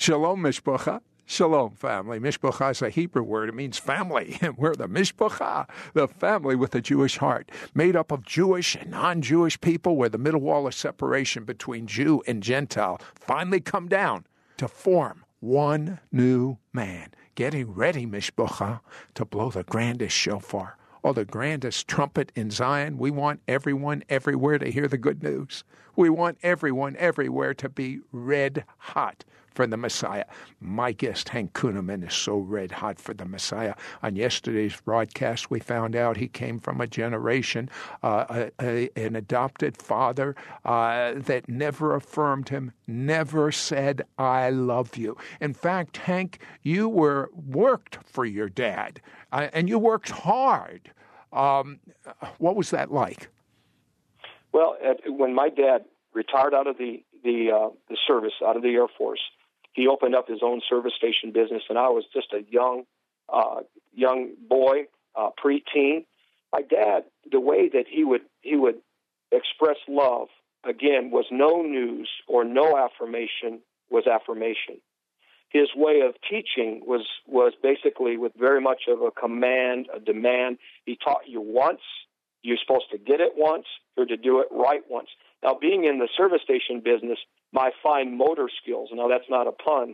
Shalom, Mishpacha. Shalom, family. Mishpacha is a Hebrew word. It means family. And we're the Mishpacha, the family with a Jewish heart, made up of Jewish and non-Jewish people, where the middle wall of separation between Jew and Gentile finally come down to form one new man. Getting ready, Mishpacha, to blow the grandest shofar, or the grandest trumpet in Zion. We want everyone everywhere to hear the good news. We want everyone everywhere to be red hot for the Messiah. My guest, Hank Kunneman, is so red hot for the Messiah. On yesterday's broadcast, we found out he came from a generation, an adopted father that never affirmed him, never said, I love you. In fact, Hank, you worked for your dad, and you worked hard. What was that like? Well, when my dad retired out of the service, out of the Air Force, he opened up his own service station business, and I was just a young boy, preteen. My dad, the way that he would express love, again, was no news or no affirmation, was affirmation. His way of teaching was basically with very much of a command, a demand. He taught you once. You're supposed to get it once. You're to do it right once. Now, being in the service station business, my fine motor skills, now that's not a pun,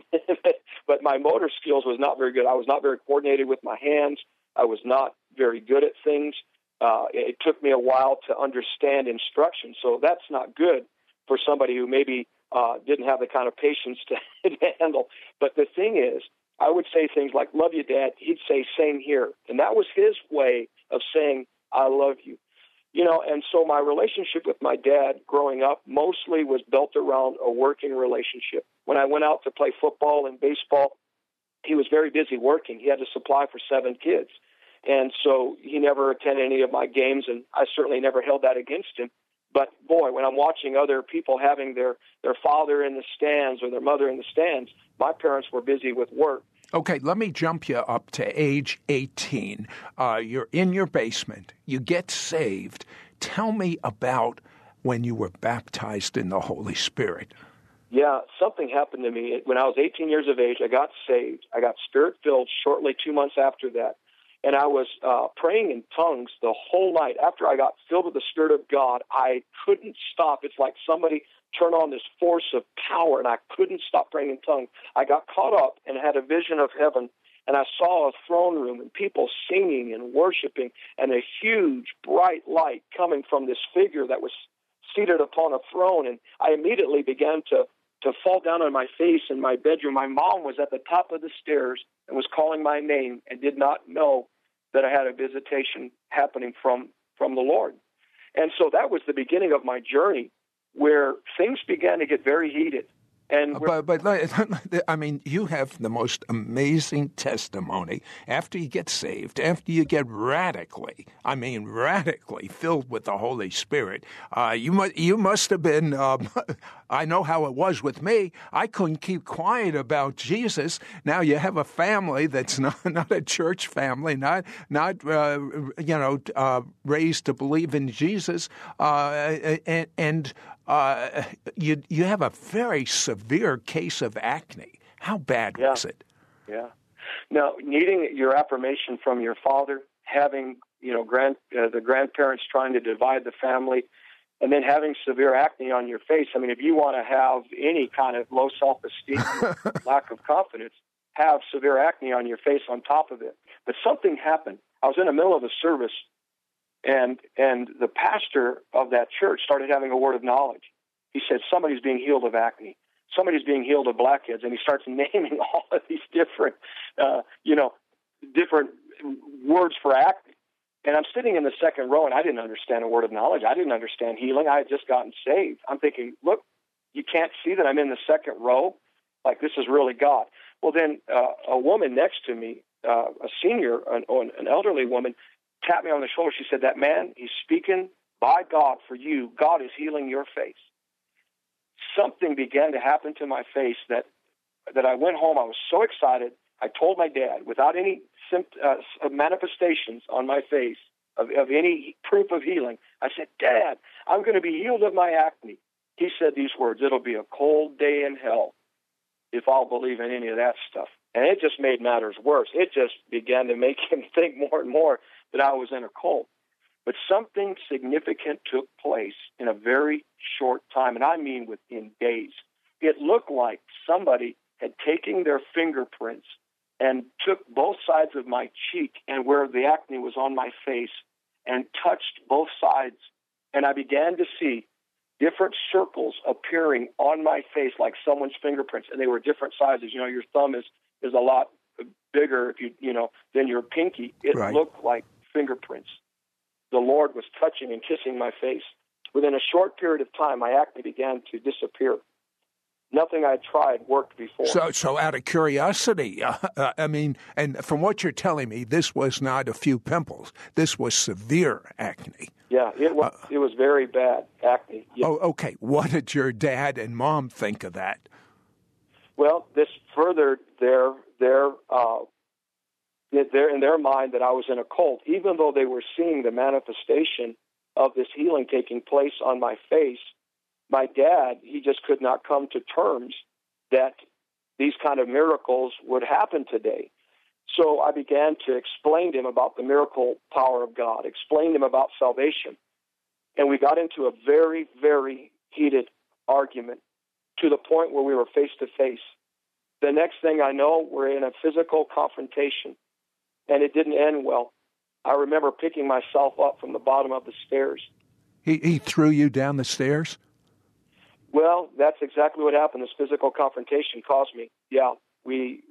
but my motor skills was not very good. I was not very coordinated with my hands. I was not very good at things. It took me a while to understand instruction, so that's not good for somebody who maybe didn't have the kind of patience to handle. But the thing is, I would say things like, love you, Dad. He'd say, same here. And that was his way of saying, I love you. You know, and so my relationship with my dad growing up mostly was built around a working relationship. When I went out to play football and baseball, he was very busy working. He had to supply for 7 kids. And so he never attended any of my games, and I certainly never held that against him. But, boy, when I'm watching other people having their father in the stands or their mother in the stands, my parents were busy with work. Okay, let me jump you up to age 18. You're in your basement. You get saved. Tell me about when you were baptized in the Holy Spirit. Yeah, something happened to me. When I was 18 years of age, I got saved. I got Spirit-filled shortly 2 months after that. And I was praying in tongues the whole night. After I got filled with the Spirit of God, I couldn't stop. It's like somebody turned on this force of power, and I couldn't stop praying in tongues. I got caught up and had a vision of heaven, and I saw a throne room and people singing and worshiping, and a huge, bright light coming from this figure that was seated upon a throne. And I immediately began to fall down on my face in my bedroom. My mom was at the top of the stairs and was calling my name and did not know that I had a visitation happening from the Lord. And so that was the beginning of my journey, where things began to get very heated. And but I mean, you have the most amazing testimony after you get saved, after you get radically filled with the Holy Spirit. You must have been, I know how it was with me. I couldn't keep quiet about Jesus. Now you have a family that's not a church family, not raised to believe in Jesus, and you have a very severe case of acne. How bad was it? Yeah. Now, needing your affirmation from your father, having the grandparents trying to divide the family, and then having severe acne on your face. I mean, if you want to have any kind of low self-esteem, lack of confidence, have severe acne on your face on top of it. But something happened. I was in the middle of a service, and the pastor of that church started having a word of knowledge. He said, somebody's being healed of acne. Somebody's being healed of blackheads. And he starts naming all of these different words for acne. And I'm sitting in the second row, and I didn't understand a word of knowledge. I didn't understand healing. I had just gotten saved. I'm thinking, look, you can't see that I'm in the second row? Like, this is really God. Well, then a woman next to me, a senior, an elderly woman, tapped me on the shoulder. She said, that man, he's speaking by God for you. God is healing your face. Something began to happen to my face that I went home. I was so excited. I told my dad, without any manifestations on my face of any proof of healing, I said, Dad, I'm going to be healed of my acne. He said these words, it'll be a cold day in hell if I'll believe in any of that stuff. And it just made matters worse. It just began to make him think more and more that I was in a cult. But something significant took place in a very short time, and I mean within days. It looked like somebody had taken their fingerprints and took both sides of my cheek and where the acne was on my face and touched both sides. And I began to see different circles appearing on my face like someone's fingerprints, and they were different sizes. You know, your thumb is a lot bigger if than your pinky. It Right. looked like fingerprints. The Lord was touching and kissing my face. Within a short period of time, my acne began to disappear. Nothing I tried worked before. So out of curiosity, I mean, and from what you're telling me, this was not a few pimples. This was severe acne. Yeah, it was very bad acne. Yeah. Oh, okay. What did your dad and mom think of that? Well, this furthered their in their mind that I was in a cult, even though they were seeing the manifestation of this healing taking place on my face. My dad, he just could not come to terms that these kind of miracles would happen today. So I began to explain to him about the miracle power of God, explain to him about salvation. And we got into a very, very heated argument to the point where we were face to face. The next thing I know, we're in a physical confrontation, and it didn't end well. I remember picking myself up from the bottom of the stairs. He threw you down the stairs? Well, that's exactly what happened. This physical confrontation caused me. Yeah, we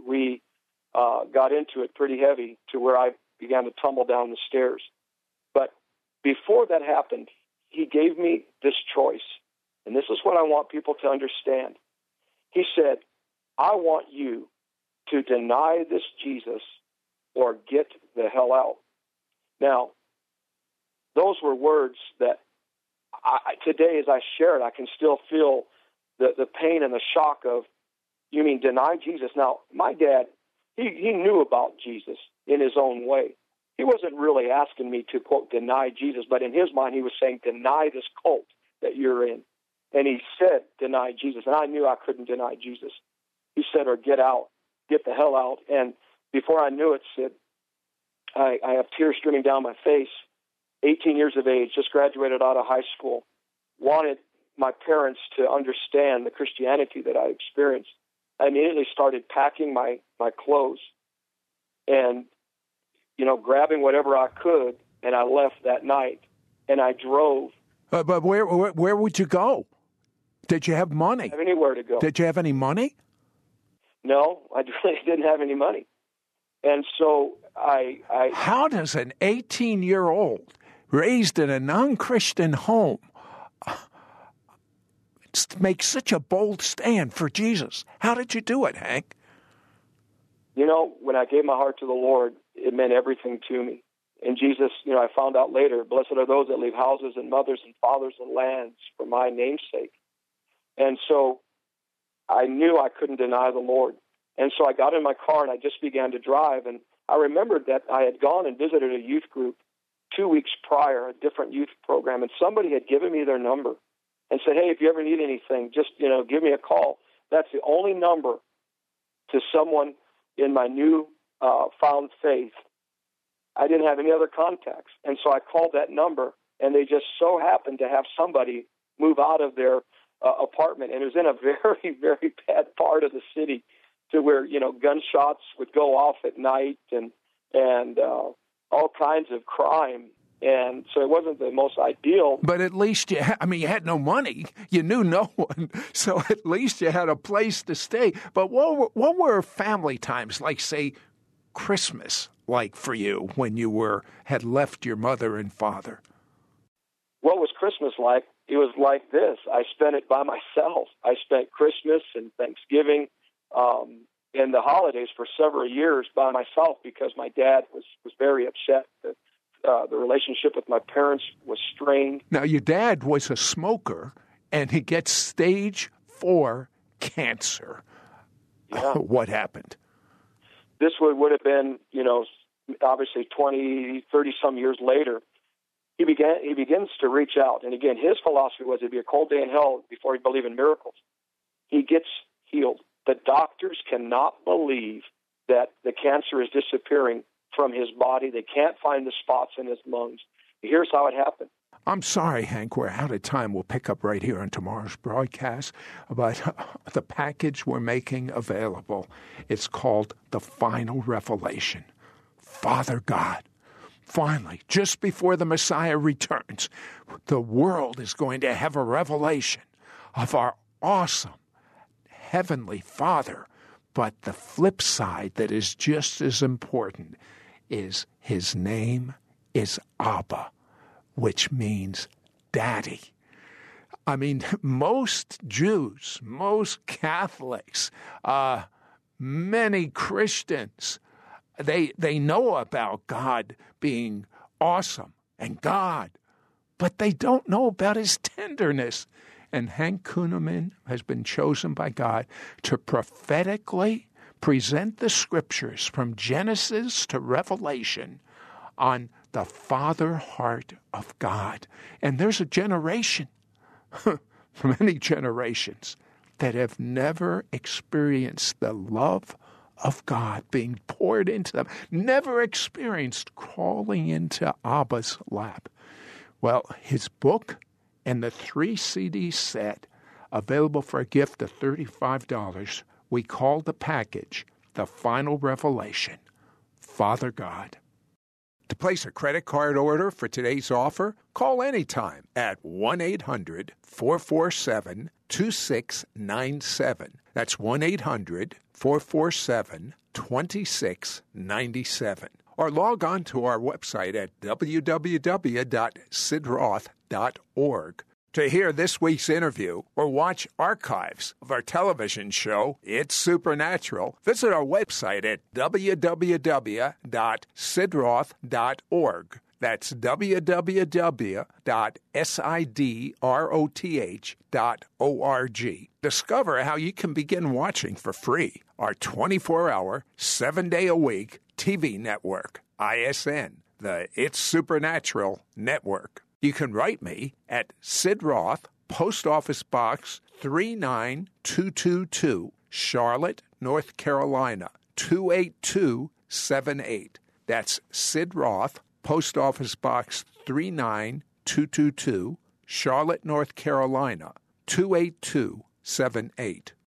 got into it pretty heavy to where I began to tumble down the stairs. But before that happened, he gave me this choice, and this is what I want people to understand. He said, I want you to deny this Jesus or get the hell out. Now, those were words that today, as I share it, I can still feel the pain and the shock of, you mean deny Jesus? Now, my dad, he knew about Jesus in his own way. He wasn't really asking me to, quote, deny Jesus, but in his mind, he was saying, deny this cult that you're in. And he said, deny Jesus. And I knew I couldn't deny Jesus. He said, or get out, get the hell out. And before I knew it, Sid, I have tears streaming down my face. 18 years of age, just graduated out of high school, wanted my parents to understand the Christianity that I experienced. I immediately started packing my clothes and, grabbing whatever I could, and I left that night, and I drove. But where would you go? Did you have money? I didn't have anywhere to go. Did you have any money? No, I really didn't have any money. And so I How does an 18-year-old raised in a non-Christian home make such a bold stand for Jesus? How did you do it, Hank? When I gave my heart to the Lord, it meant everything to me. And Jesus, I found out later, blessed are those that leave houses and mothers and fathers and lands for my name's sake. And so I knew I couldn't deny the Lord. And so I got in my car and I just began to drive. And I remembered that I had gone and visited a youth group 2 weeks prior, a different youth program, and somebody had given me their number and said, hey, if you ever need anything, just, give me a call. That's the only number to someone in my new found faith. I didn't have any other contacts. And so I called that number, and they just so happened to have somebody move out of their apartment. And it was in a very, very bad part of the city to where, gunshots would go off at night and all kinds of crime. And so it wasn't the most ideal. But at least you had no money. You knew no one. So at least you had a place to stay. But what were family times like, say, Christmas like for you when you had left your mother and father? What was Christmas like? It was like this. I spent it by myself. I spent Christmas and Thanksgiving and the holidays for several years by myself because my dad was very upset that the relationship with my parents was strained. Now, your dad was a smoker, and he gets stage 4 cancer. Yeah. What happened? This would have been, obviously 20, 30-some years later. He begins to reach out. And again, his philosophy was it'd be a cold day in hell before he'd believe in miracles. He gets healed. The doctors cannot believe that the cancer is disappearing from his body. They can't find the spots in his lungs. Here's how it happened. I'm sorry, Hank, we're out of time. We'll pick up right here on tomorrow's broadcast about the package we're making available. It's called The Final Revelation. Father God, finally, just before the Messiah returns, the world is going to have a revelation of our awesome Heavenly Father. But the flip side that is just as important is his name is Abba, which means daddy. I mean, most Jews, most Catholics, many Christians, they know about God being awesome and God, but they don't know about his tenderness. And Hank Kunneman has been chosen by God to prophetically present the scriptures from Genesis to Revelation on the father heart of God. And there's a generation, many generations, that have never experienced the love of God being poured into them, never experienced crawling into Abba's lap. Well, his book and the 3-CD set, available for a gift of $35, we call the package The Final Revelation, Father God. To place a credit card order for today's offer, call anytime at 1-800-447-2697. That's 1-800-447-2697. Or log on to our website at www.sidroth.org. To hear this week's interview or watch archives of our television show, It's Supernatural, visit our website at www.sidroth.org. That's www.sidroth.org. Discover how you can begin watching for free our 24-hour, 7-day-a-week TV network, ISN, the It's Supernatural Network. You can write me at Sid Roth, Post Office Box 39222, Charlotte, North Carolina, 28278. That's Sid Roth, Post Office Box 39222, Charlotte, North Carolina, 28278.